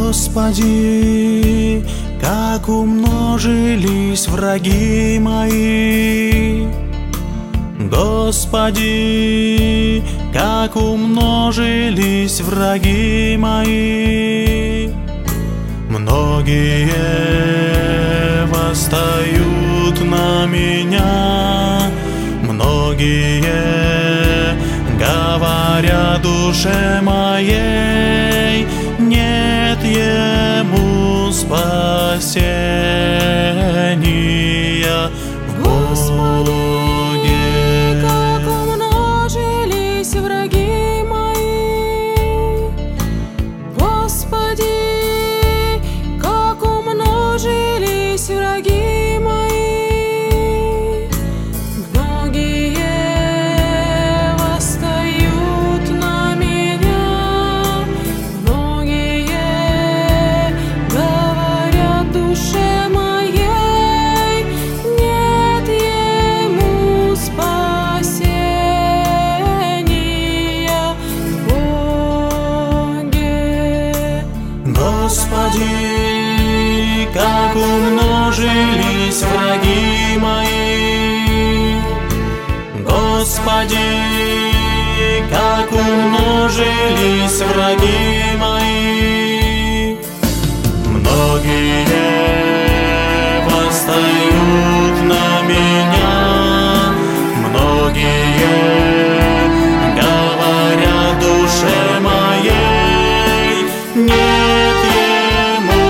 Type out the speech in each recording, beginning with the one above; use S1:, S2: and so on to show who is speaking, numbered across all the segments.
S1: Господи, как умножились враги мои. Господи, как умножились враги мои. Многие восстают на меня, многие говорят душе моей, нет ему спасения в Боге.
S2: Как умножились враги мои, Господи, как умножились враги мои. Многие восстают на меня, многие говорят душе моей, нет ему спасения в Боге.
S1: Господи, как умножились враги мои. Господи, как умножились враги мои. Многие восстают на меня, многие говорят душе моей, нет ему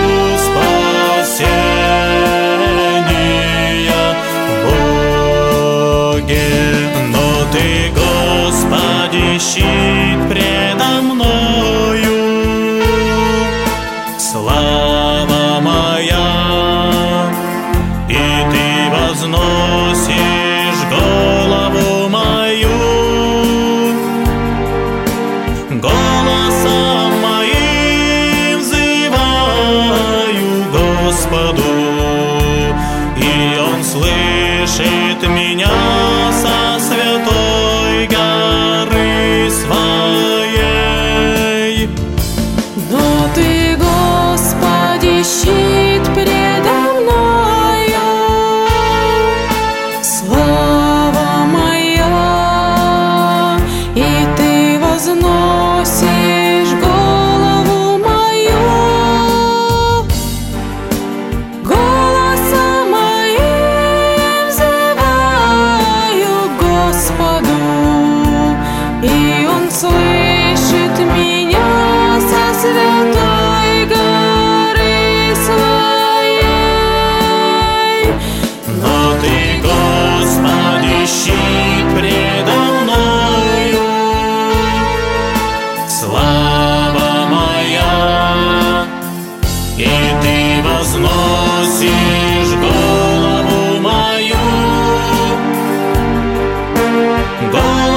S1: спасения в Боге. Но Ты, Господи, щит предо мною, слава моя, и Ты возносишь голову мою. Голосом моим взываю Господу, и Он слышит меня со святой горы своей.
S2: Но Ты, Господи, щит предо мною, слава моя, и Ты возносишь голову мою. Голосом моим взываю Господу, и Он слышит меня со святой горы своей.
S1: Но Ты, Господи, щит предо мною, слава моя, и Ты возносишь голову мою.